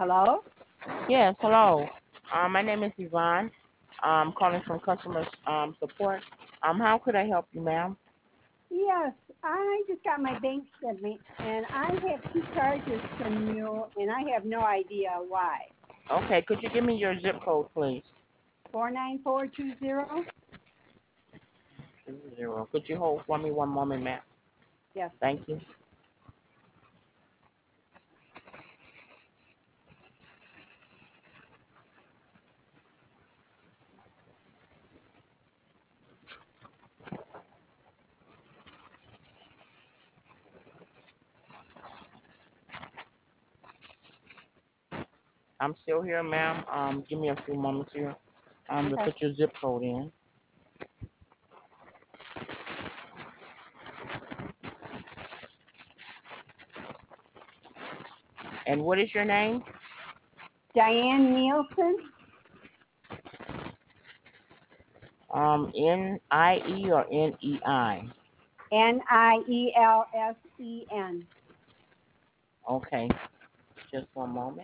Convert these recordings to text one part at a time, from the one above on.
Hello? Yes, hello. My name is Yvonne. I'm calling from customer support. How could I help you, ma'am? Yes, I just got my bank statement and I have two charges from you and I have no idea why. Okay, could you give me your zip code, please? 49420? 0. Could you hold for me one moment, ma'am? Yes. Thank you. I'm still here, ma'am. Give me a few moments here. To Okay. put your zip code in. And what is your name? Diane Nielsen, N-I-E or N-E-I? Nielsen. Okay, just one moment.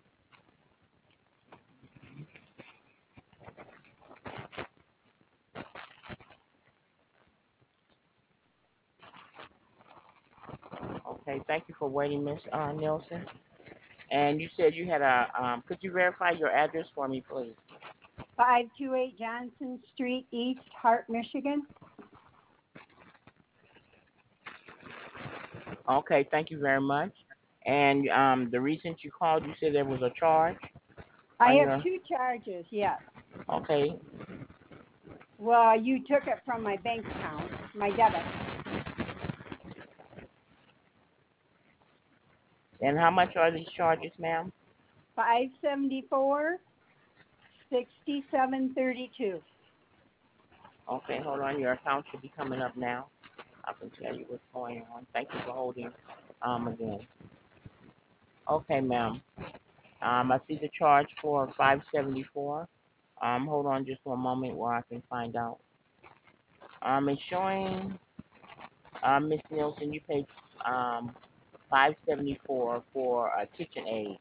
Okay, thank you for waiting, Miss Nielsen. And you said you had could you verify your address for me, please? 528 Johnson Street, East Hart, Michigan. Okay, thank you very much. And the reason you called, you said there was a charge I on have your. two charges, yes. Okay, Well, you took it from my bank account, my debit. and how much are these charges, ma'am? 574, 6732. Okay, hold on. Your account should be coming up now. I can tell you what's going on. Thank you for holding. Again. Okay, ma'am. I see the charge for 574. Hold on just one moment where I can find out. It's showing, Miss Nielsen, you paid 574 for a kitchen aid.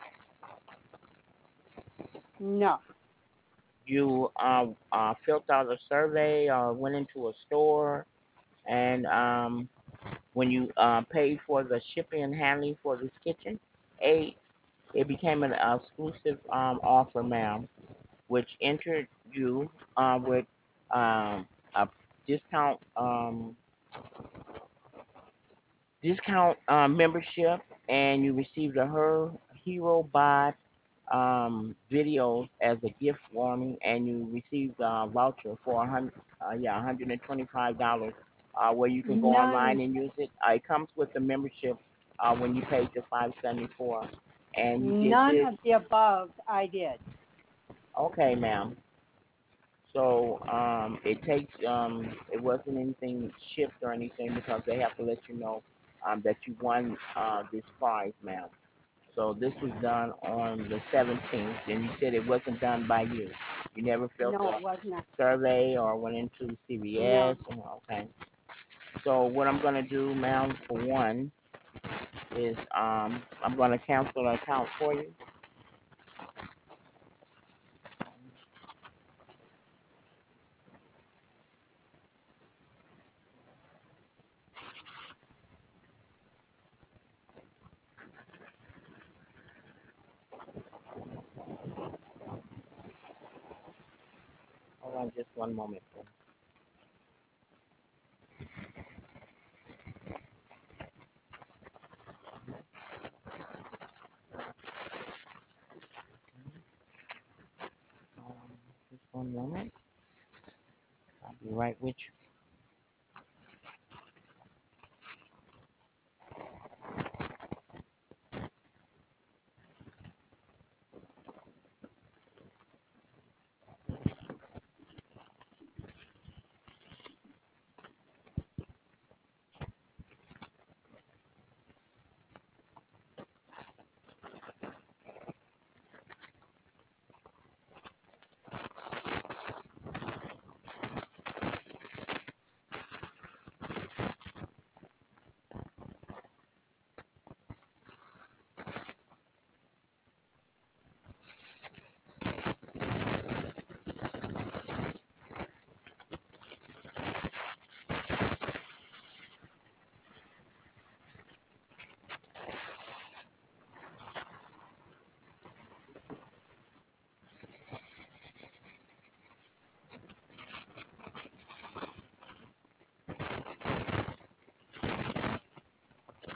No. You filled out a survey or went into a store, and when you paid for the shipping and handling for this kitchen aid, it became an exclusive offer, ma'am, which entered you with a discount membership, and you received a Her Hero Bot videos as a gift warning, and you received a voucher for $125, where you can go None online and use it. It comes with the membership when you pay the 574, and you did None this. of the above I did. Okay, ma'am. So it wasn't anything shipped or anything because they have to let you know that you won this prize, ma'am. So this was done on the 17th, and you said it wasn't done by you. You never filled No, a it was not. survey or went into No. CVS. Okay. So what I'm gonna do, ma'am, for one, is I'm gonna cancel the account for you. Hold on, just one moment, please. Just one moment. I'll be right with you.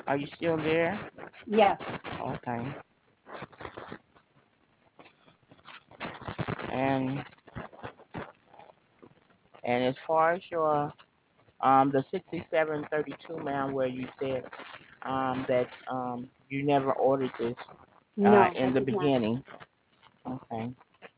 Are you still there? Yes. Okay. And as far as your the 6732, ma'am, where you said that you never ordered this No, I in the did not. beginning. Okay.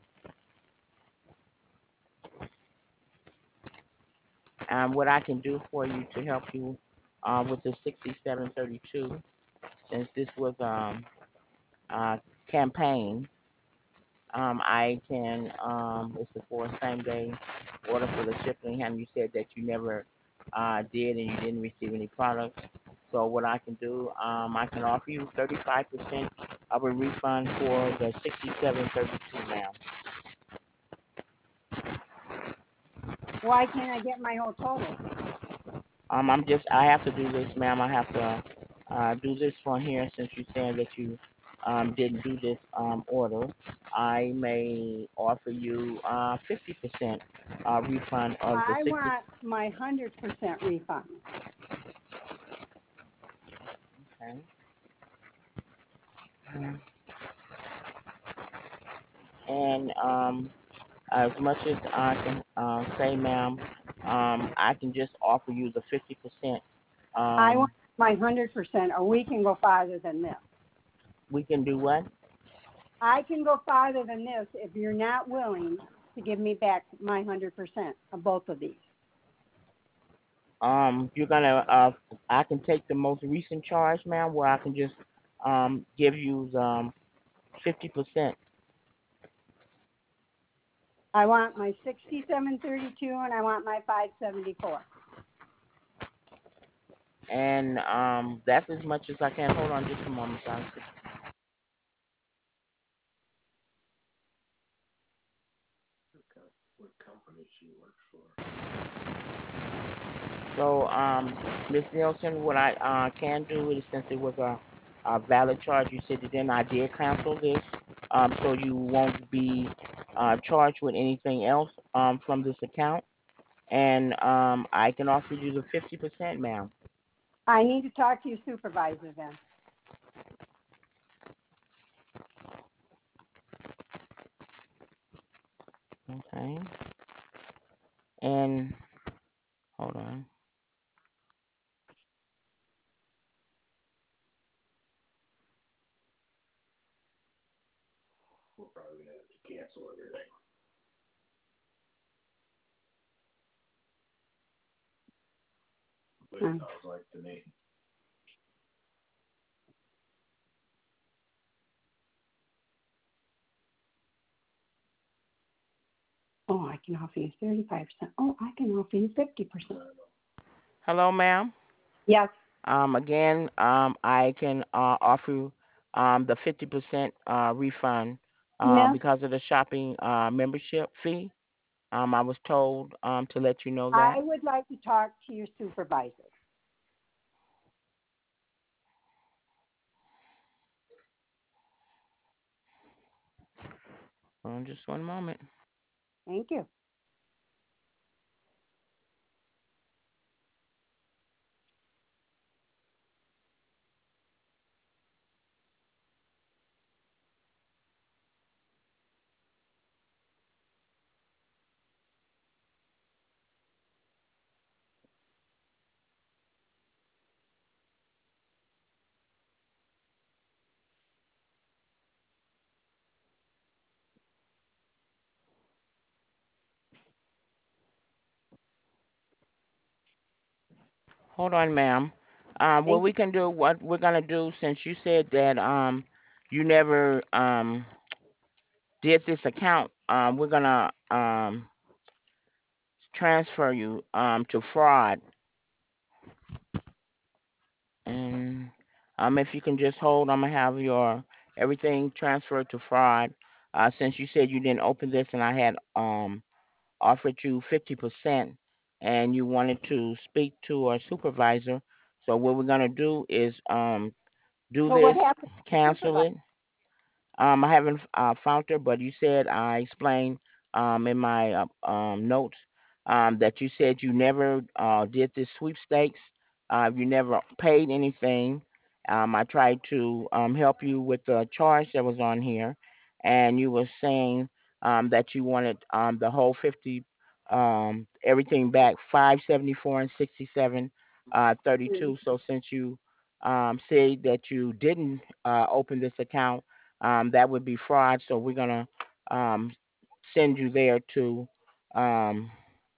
What I can do for you to help you with the 6732, since this was uh, campaign, I can, it's the for same day order for the shipping, and you said that you never did and you didn't receive any products. So what I can do, I can offer you 35% of a refund for the 6732, ma'am. Why can't I get my whole total? I have to do this, ma'am. I have to do this for here since you're saying that you didn't do this order. I may offer you 50% refund of the I 60. want my 100% refund. Okay. Mhm. And as much as I can say, ma'am, I can just offer you the 50%. I want Um, my 100%, or we can go farther than this. we can do what? I can go farther than this if you're not willing to give me back my 100% of both of these. You're gonna I can take the most recent charge, ma'am, where I can just give you 50%. I want my 6732 and I want my 574. And that's as much as I can. Hold on just a moment, guys. So, Miss Nielsen, what I can do is, since it was a valid charge, you said, that then I did cancel this, so you won't be charged with anything else from this account, and I can offer you the 50%, ma'am. I need to talk to your supervisor then. Okay. And hold on. Oh, I can offer you 35%. Oh, I can offer you 50%. Hello, ma'am. Yes. Again, I can offer you the 50% refund Miss, because of the shopping membership fee. I was told to let you know I that. would like to talk to your supervisor. Just one moment. Thank you. Hold on, ma'am. What Thank you. we can do, what we're gonna do, since you said that you never did this account, we're gonna transfer you to fraud. And if you can just hold, I'm gonna have your everything transferred to fraud. Since you said you didn't open this, and I had offered you 50%, and you wanted to speak to our supervisor. So what we're gonna do is do So what this, happened to the cancel supervisor? it. I haven't found her, but you said I explained in my notes that you said you never did this sweepstakes. You never paid anything. I tried to help you with the charge that was on here, and you were saying that you wanted the whole 50, everything back, 574 and 67, 32. So since you said that you didn't open this account, that would be fraud. So we're gonna um, send you there to um,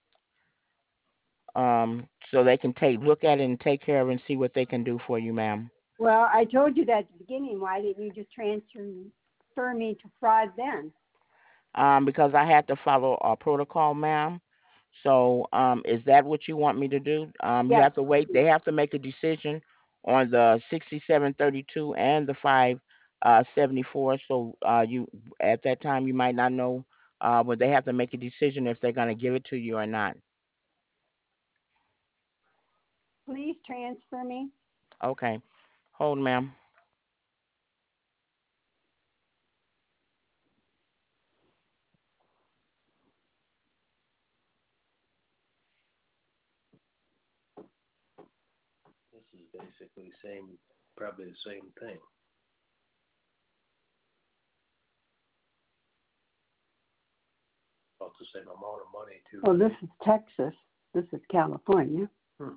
so they can take look at it and take care of it and see what they can do for you, ma'am. Well, I told you that at the beginning. Why didn't you just transfer me to fraud then? Because I had to follow a protocol, ma'am. So, is that what you want me to do? You Yes. have to wait. They have to make a decision on the 6732 and the 574. So, you at that time you might not know, but they have to make a decision if they're going to give it to you or not. Please transfer me. Okay, hold, ma'am. This is basically same, probably the same thing. About the same amount of money too. Well, this is Texas. This is California. Hmm.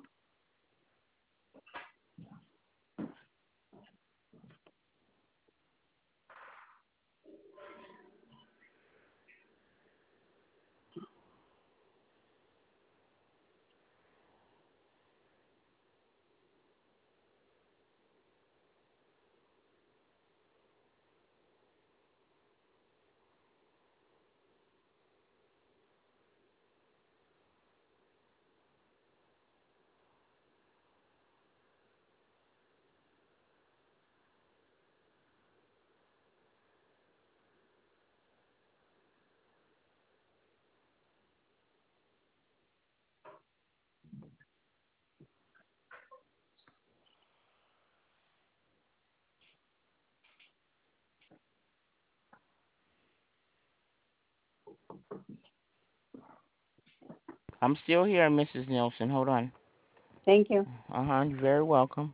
I'm still here, Mrs. Nielsen. Hold on. Thank you. You're very welcome.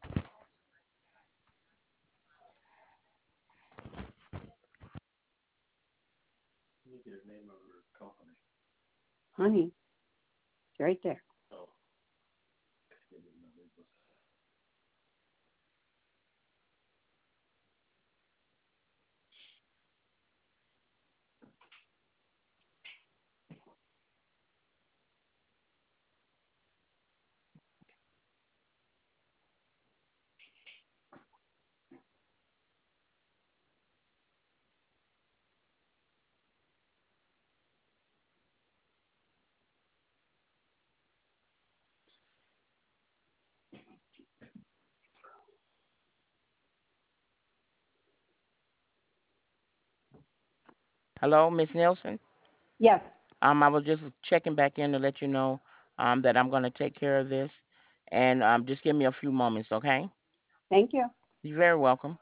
Let me get the name of her company. Honey, it's right there. Oh. Hello, Miss Nielsen. Yes. I was just checking back in to let you know that I'm going to take care of this, and just give me a few moments, okay? Thank you. You're very welcome.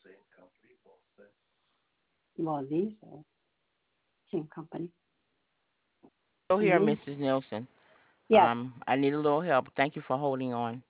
same company, both then? Well, these are same company. Still here, Mhm. Mrs. Nielsen. Yes. I need a little help. Thank you for holding on.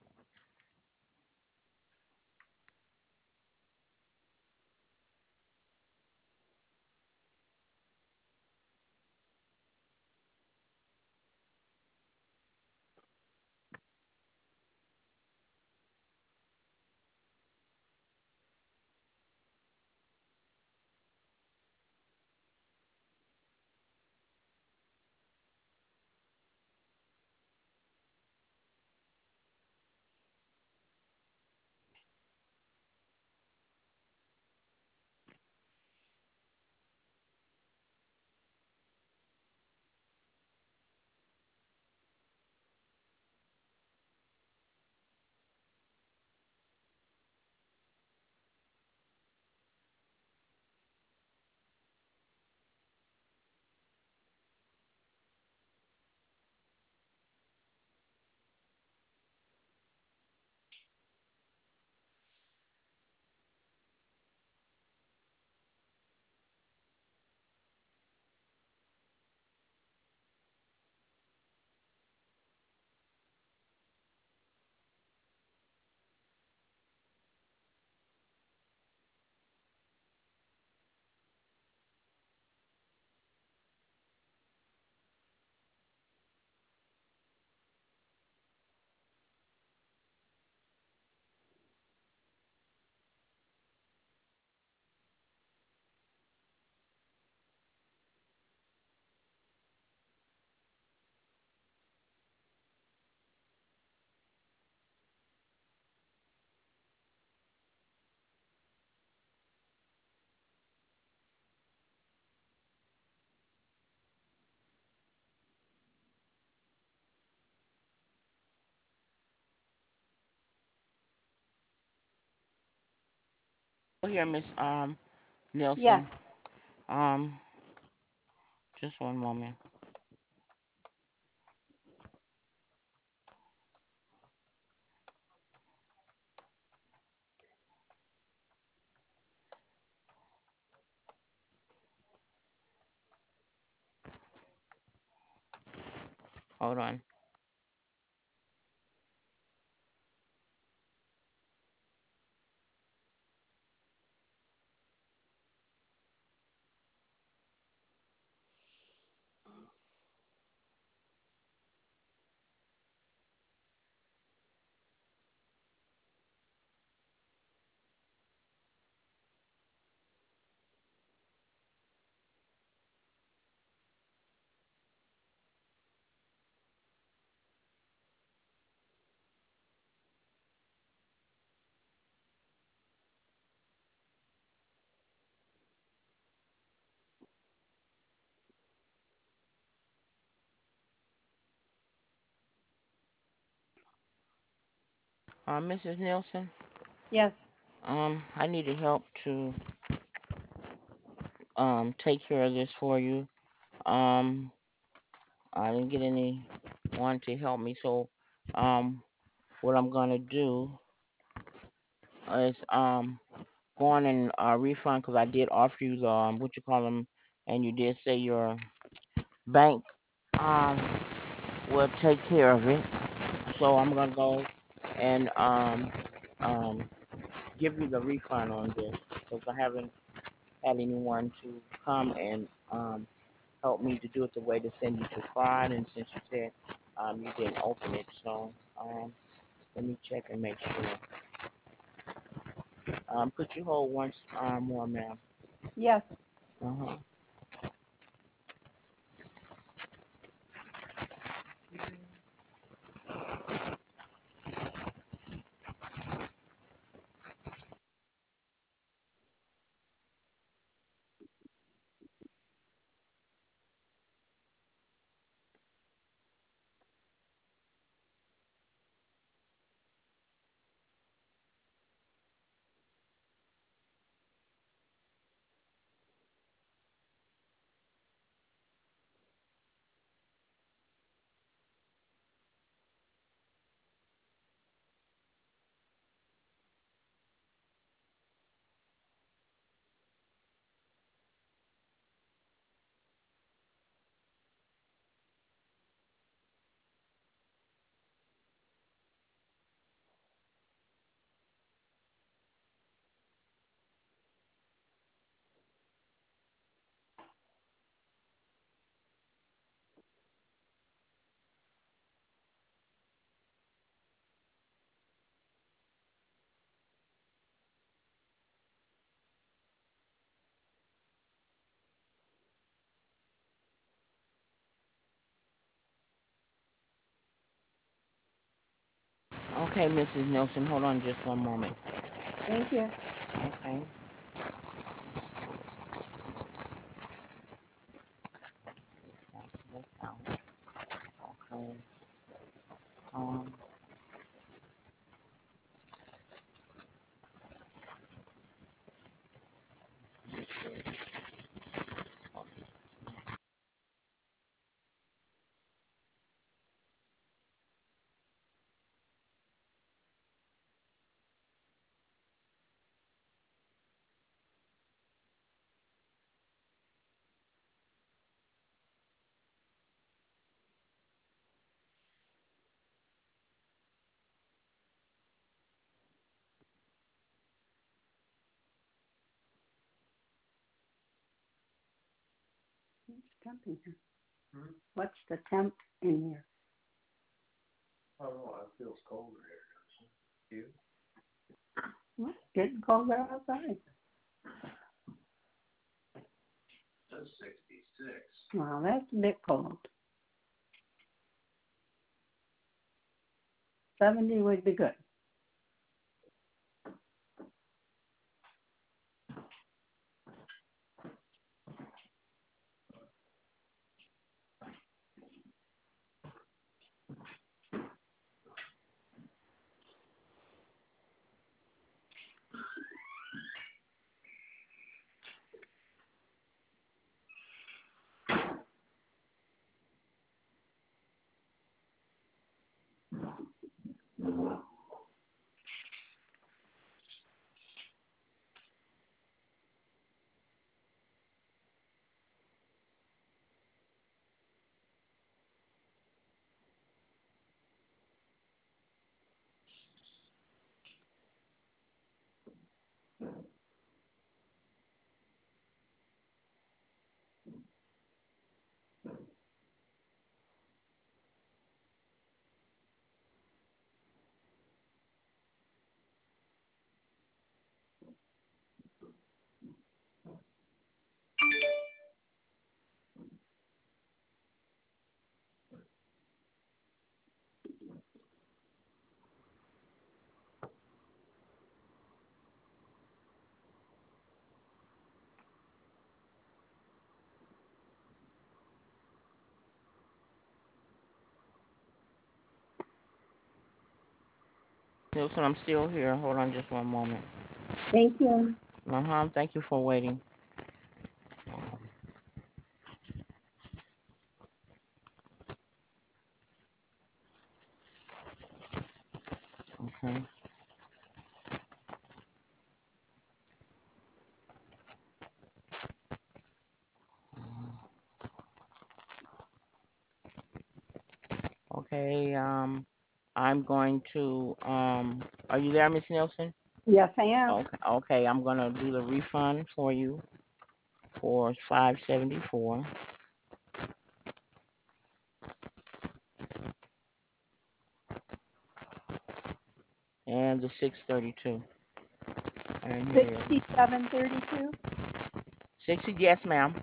Still here, Miss Yes. Nielsen. Um, just one moment. Hold on. Mrs. Nielsen. Yes. I needed help to take care of this for you. Um, I didn't get anyone to help me, so um, what I'm gonna do is go on and refund because I did offer you the what you call them, and you did say your bank um will take care of it. So I'm gonna go and um give you the refund on this because I haven't had anyone to come and help me to do it the way to send you to fraud. And since you said you didn't open it, so let me check and make sure. Could you hold once more, ma'am? Yes. Uh-huh. Okay, Mrs. Nelson, hold on just one moment. Thank you. Okay. That's out. Okay. Um, What's the temp in here? What's the temp in here? I don't know, it feels colder here, doesn't it? You? Well, it's getting colder outside. That's 66. Well, that's a bit cold. 70 would be good. Nelson, I'm still here. Hold on just one moment. Thank you. Thank you for waiting. Okay. Okay. I'm going to. Are you there, Miss Nelson? Yes, I am. Okay. Okay. I'm gonna do the refund for you for 574 and the 632. And here it is. 67.32. 60. Yes, ma'am.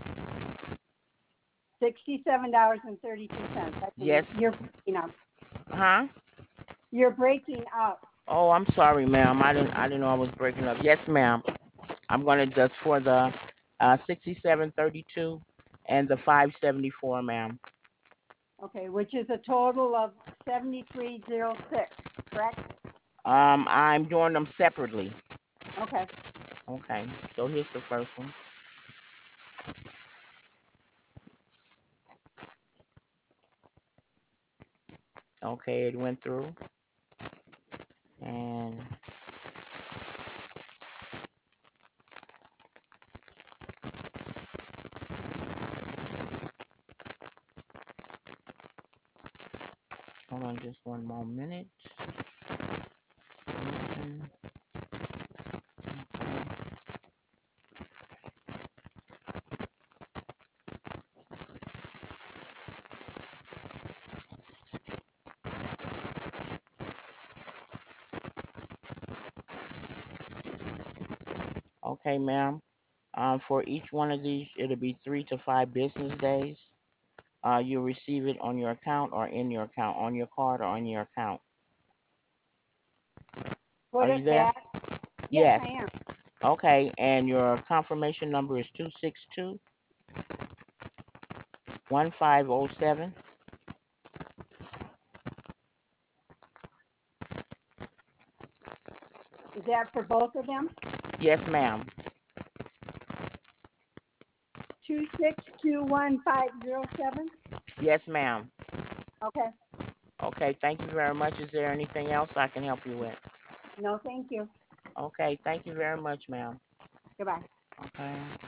$67.32. Yes. You're breaking up. Huh? You're breaking up. Oh, I'm sorry, ma'am. I didn't know I was breaking up. Yes, ma'am. I'm gonna just for the 6732 and the 574, ma'am. Okay, which is a total of 7306, correct? I'm doing them separately. Okay. Okay. So here's the first one. Okay, it went through. And hold on just one more minute. Okay. Okay, ma'am. For each one of these, it'll be 3 to 5 business days. You'll receive it on your account or in your account, on your card or on your account. Put Are it you there? back. Yes. I am. Okay, and your confirmation number is 262-1507. Is that for both of them? Yes, ma'am. 2621507? Yes, ma'am. Okay. Okay, thank you very much. Is there anything else I can help you with? No, thank you. Okay, thank you very much, ma'am. Goodbye. Okay.